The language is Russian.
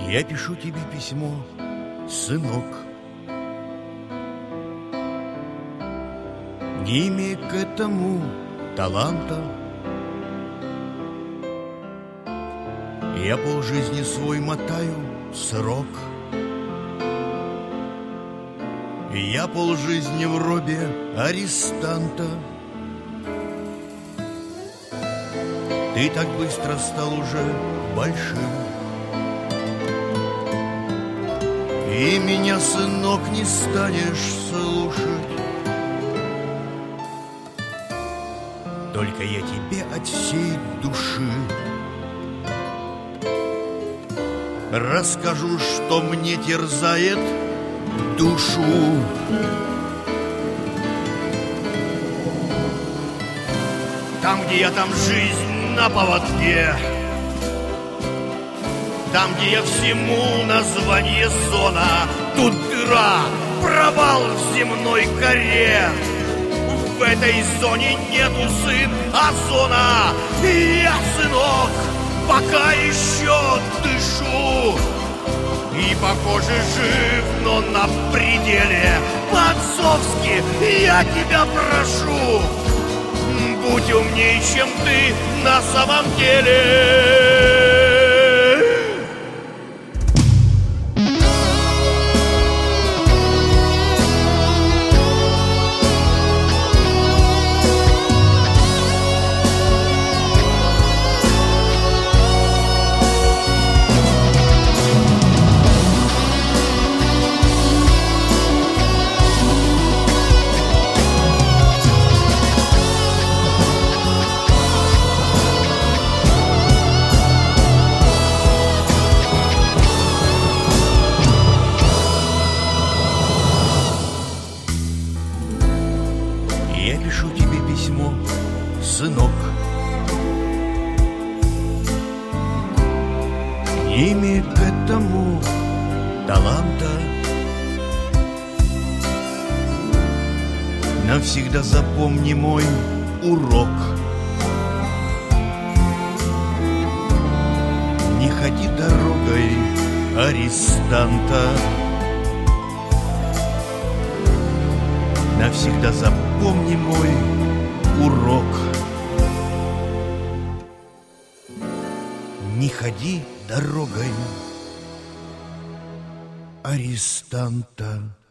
Я пишу тебе письмо, сынок, не имея к этому таланта. Я полжизни свой мотаю срок. Я полжизни в робе арестанта. Ты так быстро стал уже большим, и меня, сынок, не станешь слушать. Только я тебе от всей души расскажу, что мне терзает душу. Там, где я, там жизнь на поводке. Там, где я всему название зона. Тут дыра, провал в земной коре. В этой зоне нету, сын, озона. И я, сынок, пока еще дышу. И, похоже, жив, но на пределе. По-отцовски я тебя прошу, будь умней, чем ты на самом деле. Я пишу тебе письмо, сынок, не имея к этому таланта. Навсегда запомни мой урок. Не ходи дорогой арестанта. Навсегда запомни мой урок. Не ходи дорогой арестанта.